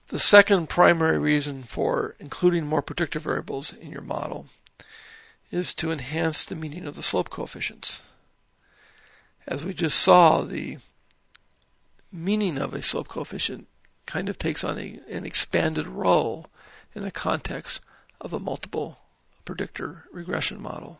The second primary reason for including more predictor variables in your model is to enhance the meaning of the slope coefficients. As we just saw, the meaning of a slope coefficient kind of takes on an expanded role in the context of a multiple predictor regression model.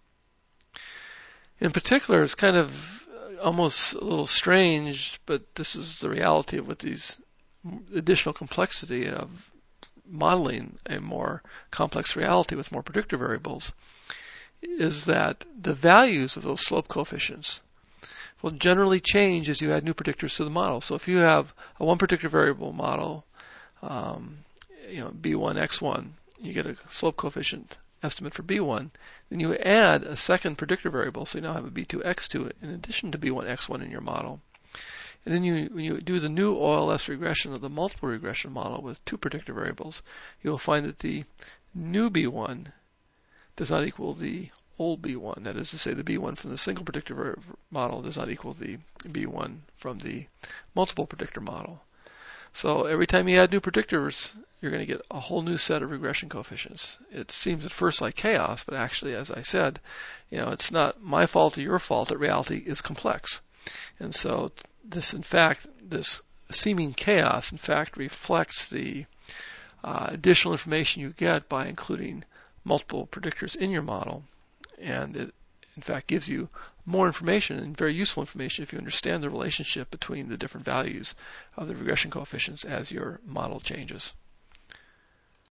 In particular, it's kind of almost a little strange, but this is the reality of what these additional complexity of modeling a more complex reality with more predictor variables, is that the values of those slope coefficients will generally change as you add new predictors to the model. So if you have a one predictor variable model, B1, X1, you get a slope coefficient estimate for B1, then you add a second predictor variable, so you now have a B2, X2 in addition to B1, X1 in your model. And then when you do the new OLS regression of the multiple regression model with two predictor variables, you'll find that the new B1 does not equal the old B1. That is to say, the B1 from the single predictor model does not equal the B1 from the multiple predictor model. So every time you add new predictors, you're going to get a whole new set of regression coefficients. It seems at first like chaos, but actually, as I said, it's not my fault or your fault that reality is complex. And so this seeming chaos, in fact, reflects the additional information you get by including multiple predictors in your model. And it, in fact, gives you more information, and very useful information if you understand the relationship between the different values of the regression coefficients as your model changes.